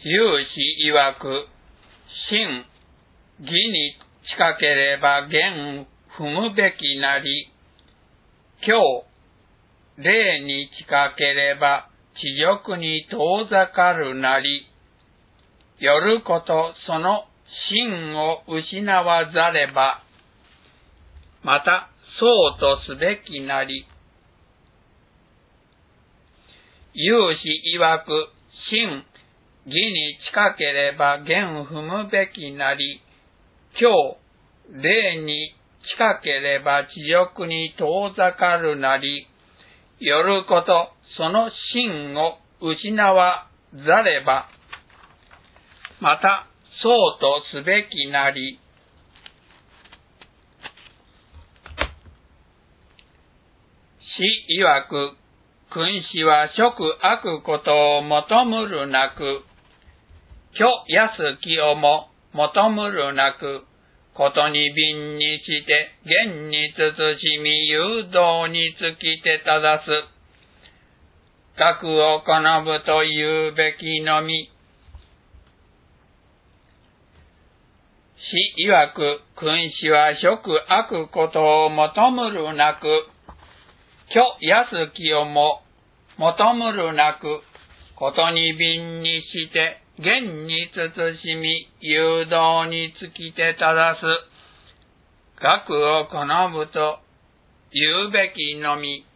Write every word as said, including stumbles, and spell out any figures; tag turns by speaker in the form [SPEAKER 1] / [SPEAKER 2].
[SPEAKER 1] 有志曰く、真、義に近ければ言踏むべきなり、教、礼に近ければ知辱に遠ざかるなり、よることその真を失わざれば、またそうとすべきなり、有志曰く、真、義に近ければ言踏むべきなり、教、礼に近ければ知辱に遠ざかるなり、よることその真を失わざれば、またそうとすべきなり、師曰く、君子は食悪ことを求むるなく、虚安きをも求むるなく、ことに敏にして、言に慎み誘導につきて正す。学を好むと言うべきのみ。師曰く、君子は食悪ことを求むるなく、虚安きをも求むるなく、ことに敏にして、言に慎み、誘導につきて正す。学を好むと言うべきのみ。